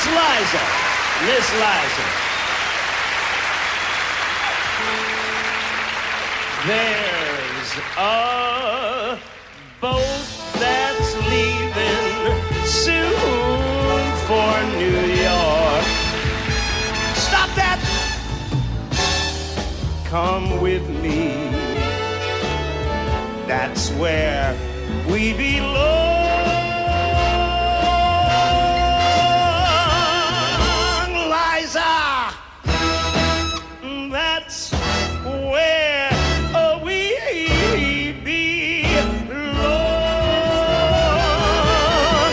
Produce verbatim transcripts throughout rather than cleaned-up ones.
Liza. Miss Liza. There's a boat that's leaving soon for New York. Stop that! Come with me. That's where we belong. Liza! That's where uh, we belong.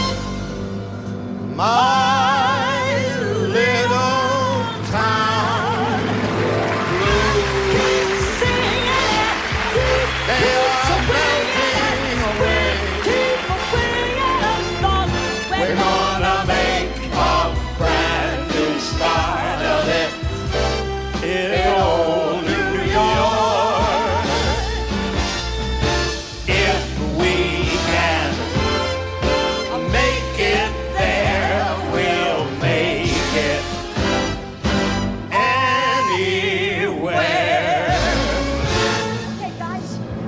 My little town blues. They are melting away. We're gonna make a brand new start of it in old New York. If we can make it there, we'll make it anywhere. Hey, guys.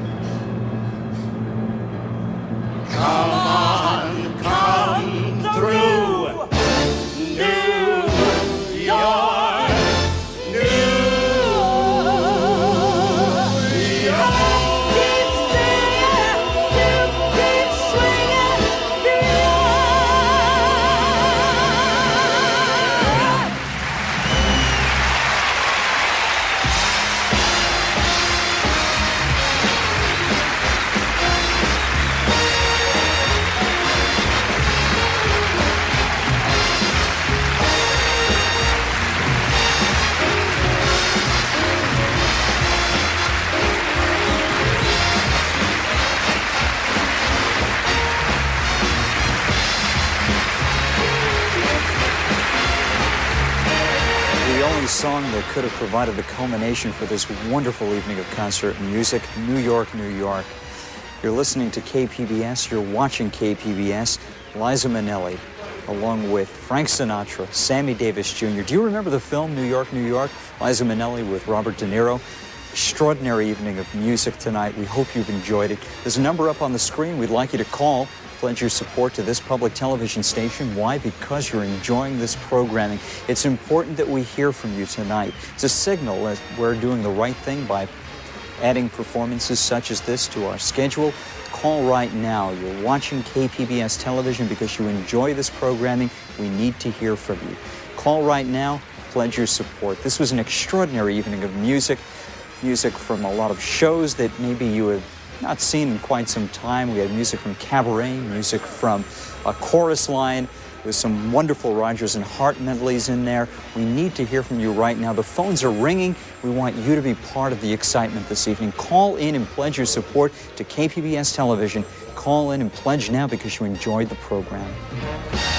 Come on, come through New York, New The only song that could have provided the culmination for this wonderful evening of concert music, New York, New York. You're listening to K P B S, you're watching K P B S. Liza Minnelli, along with Frank Sinatra, Sammy Davis Junior Do you remember the film New York, New York? Liza Minnelli with Robert De Niro. Extraordinary evening of music tonight. We hope you've enjoyed it. There's a number up on the screen we'd like you to call. Pledge your support to this public television station. Why? Because you're enjoying this programming. It's important that we hear from you tonight. It's a signal that we're doing the right thing by adding performances such as this to our schedule. Call right now. You're watching K P B S television because you enjoy this programming. We need to hear from you. Call right now. Pledge your support. This was an extraordinary evening of music. Music from a lot of shows that maybe you have not seen in quite some time. We had music from Cabaret, music from a chorus line with some wonderful Rodgers and Hart medleys in there. We need to hear from you right now. The phones are ringing. We want you to be part of the excitement this evening. Call in and pledge your support to K P B S television. Call in and pledge now because you enjoyed the program.